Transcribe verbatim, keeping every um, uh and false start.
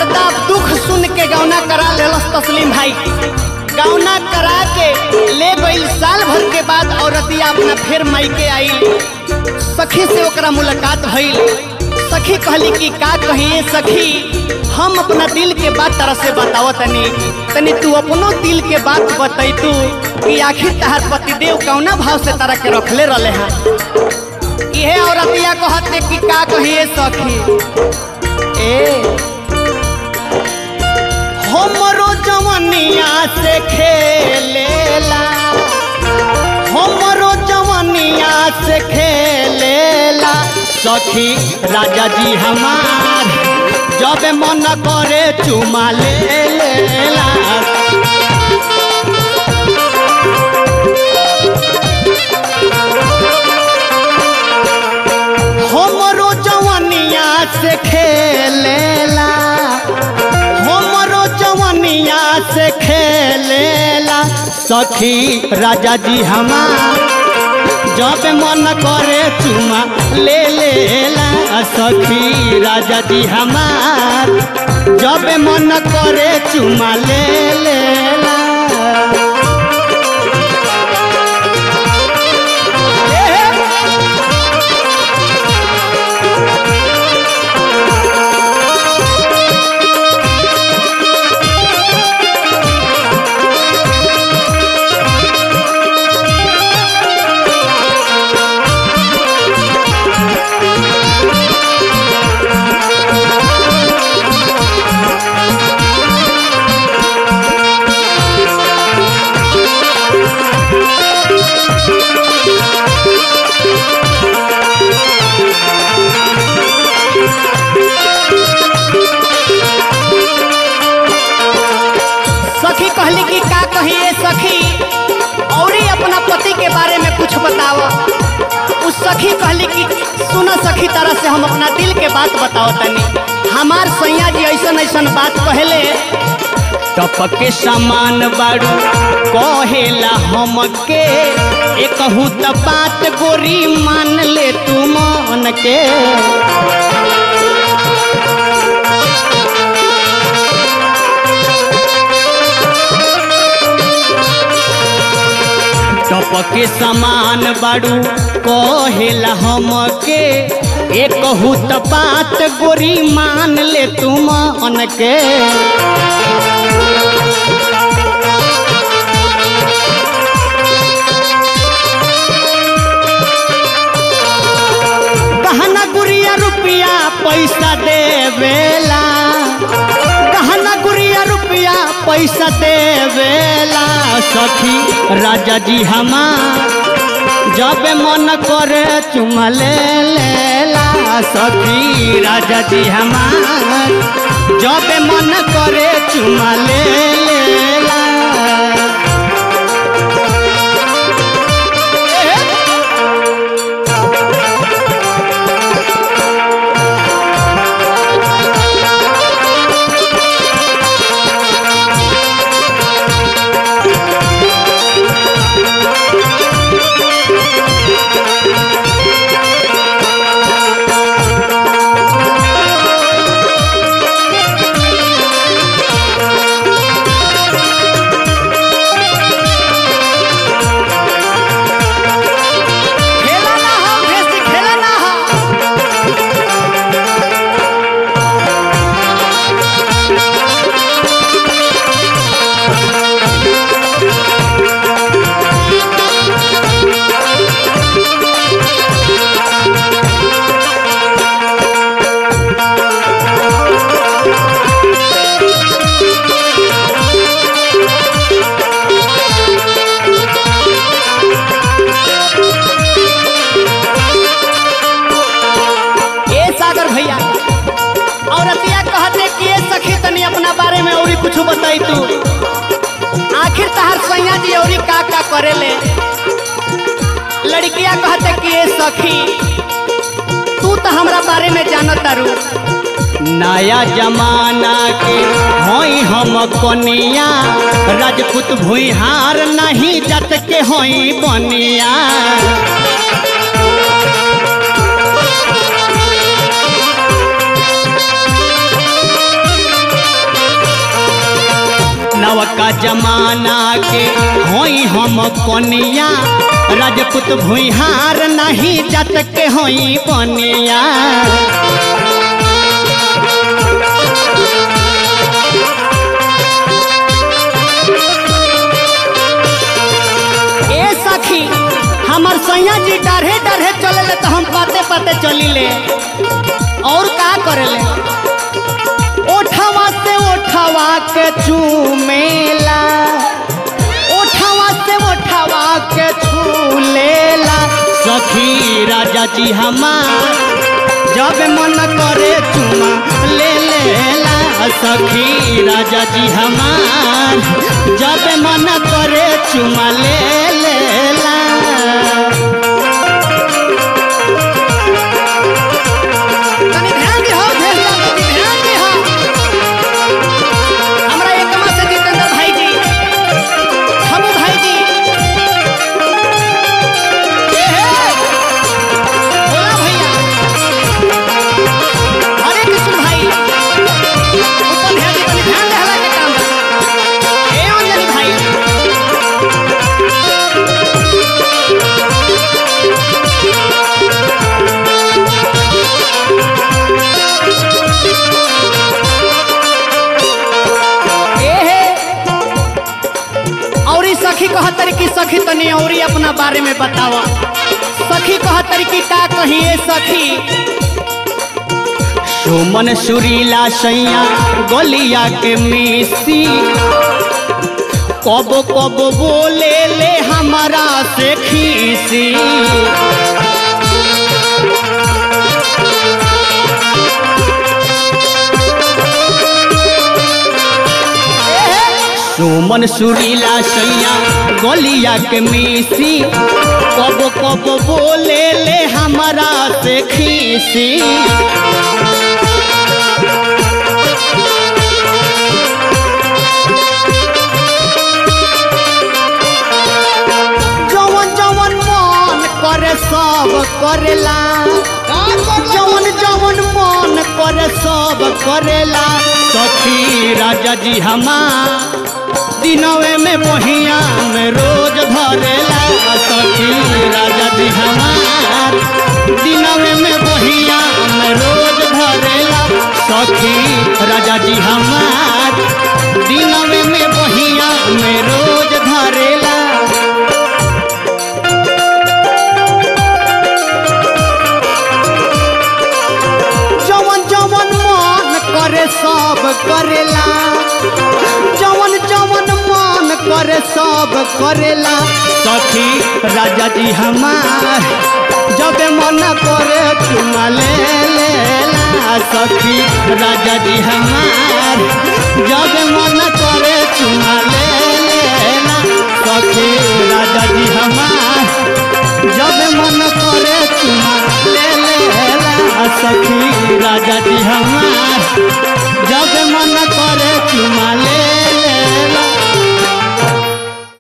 मर्दा दुख सुन के गौना करा लेलस तस्लीम भाई। गौना करा के ले गई साल भर के बाद औरतिया अपना फिर मायके आई। सखी से ओकरा मुलाकात भइल। सखी कहली कि का कहिए सखी, हम अपना दिल के बात तरह से बताओ तनी तनी तू अपनो दिल के बात बतई तू कि आखिर तहार पतिदेव कौना भाव से तरह के रखले रहे हैं। यह औरतिया कहते कि का कहिए सखी, ए हमरो जवनिया से खेलेला, हमरो जवनिया से खेलेला सखी राजा जी हमार, जब मन करे चुमा ले लेला। हमरो जवनिया से खेलेला, हमरो जवनिया से खेलेला सखी राजा जी हमार, जब मन करे चुमा ले लेला सखी राजा जी हमार, जब मन करे चुमा ले लेला। सखी कहली कि का कहिए सखी, और अपना पति के बारे में कुछ बताओ। उस सखी कहली कि सुना सखी तरह से हम अपना दिल के बात बताओ तनी। हमार सैया जी ऐसन ऐसन बात कहले, टपके समान बाड़ू कहेला हमके, एक त बात गोरी मान ले तू मन के। टपके समान बाड़ू कहेला हमके, एक त बात गोरी मान ले तू मन के। गहना गुड़िया रुपया पैसा देवेला, गहना गुड़िया रुपया पैसा देवेला सखी राजा जी हमार, जब मन करे चुमा ले लेला सखी राजा जी हमार, जब मन करे चुमा ले लेला। कुछ बताई तू, आखिर तहार सैया जी और का का करेले। लड़कियां कहते कि ये सखी तू तो हमरा बारे में जानत तारू, नया जमाना के होई हम कनिया, राजपूत भुइहार नहीं जात के होई बनिया। नवका जमाना के होई हम कनिया राजपूत भुइहार नहीं जात के होई बनिया। ए सखी हमर सैया जी डरे डरे चले तो हम पाते पाते चली ले और का करे ले ओठवा से ओठवा के चूमेला ओठवा से ओठवा के छूलेला सखी राजा जी हमार जब मन करे चुमा ले लेला सखी राजा जी हमार जब मन करे चुमा ले लेला। सखी कहतर की सखी तनी औरी अपना बारे में बतावा। सखी कहतर की का कहिए सखी सुमन सुरीला सैया गोलिया के मिसी कबो कबो बोले ले हमारा से खीसी। सुमन सुरीला सैया गोलिया के मिसी कबो कबो बोले ले हमारा से खीसी। जवन जवन मन करे सब करेला जवन जवन मन करे सब करेला सखी राजा जी हमार दिनवे में बहिया में रोज धरेला सखी राजा जी हमार दिनवे में बहिया में रोज धरेला सखी राजा जी हमार दिनवे में बहिया में रोज धरेला। जवन जवन मन करे सब करेला जवन जवन मन करे सब करेला सखी राजा जी हमार जब मन करे चुमा ले लेला सखी राजा जी हमार जब मन करे चुमा ले लेला सखी राजा जी हमार जब मन करे चुमा ले लेला सखी राजा जी हमार